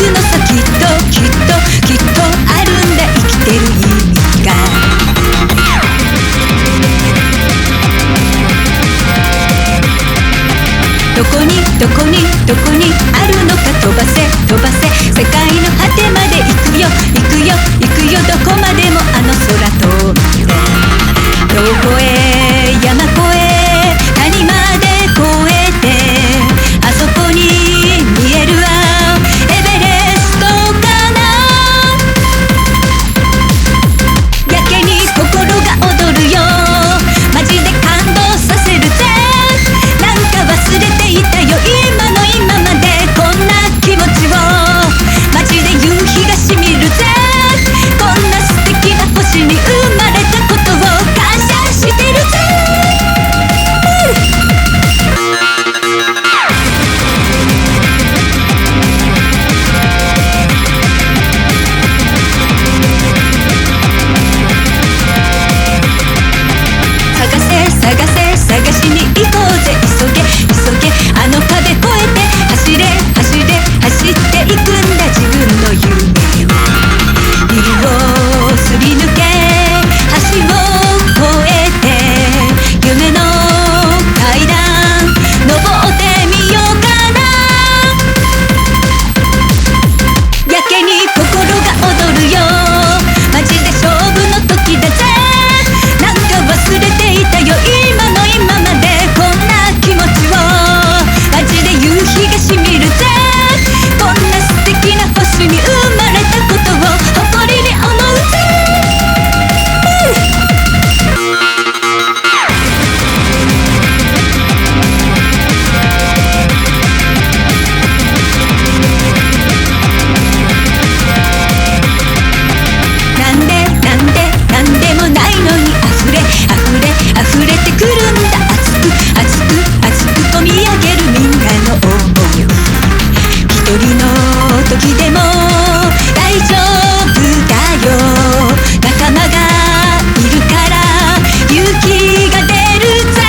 くのさ、きっとあるんだ、生きてる意味が。どこにあるのか、飛ばせ世界の果てまで行くよどこまでもあの空飛んで、どこへ山越え谷まで越えて、あそこに見える青エベレストかな。やけに心が踊るよ、マジで感動させるぜ。なんか忘れていたよ、今までこんな気持ちを。マジで夕日がしみるぜ。こんな素敵な星に生まれたことを感謝してるぜ。探しに行こうぜ、急げあの壁越えて、走っていくんだ、自分の夢を。ビルをすり抜け橋を越えて、夢の階段登ってみようかな。やけに心が踊るよ、マジで勝負の時だぜ。なんか忘れていたよ、今までこんな気持ちを。マジで夕日がしみるぜ。こんな素敵な星に生まれたことを誇りに思うぜ。なんでもないのに溢れてくるんだ。熱く込み上げるみんなの想い。一人の時でも大丈夫だよ、仲間がいるから勇気が出るぜ。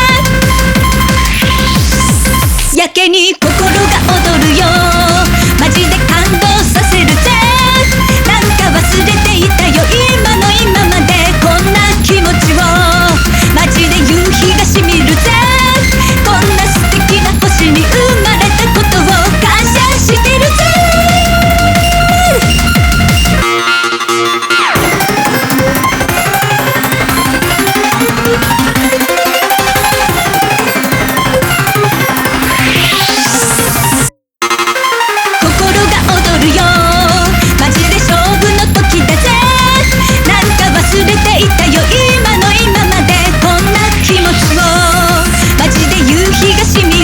やけに心が踊るよ、マジで感動させるぜ。なんか忘れていたよ、今までこんな気持ちを。マジで夕日がしみるぜ。こんな素敵な星に生まれたことを感謝してるぜ。心が踊るよ、マジで勝負の時だぜ。なんか忘れていたよ、今までこんな気持ちを。マジで夕日がしみ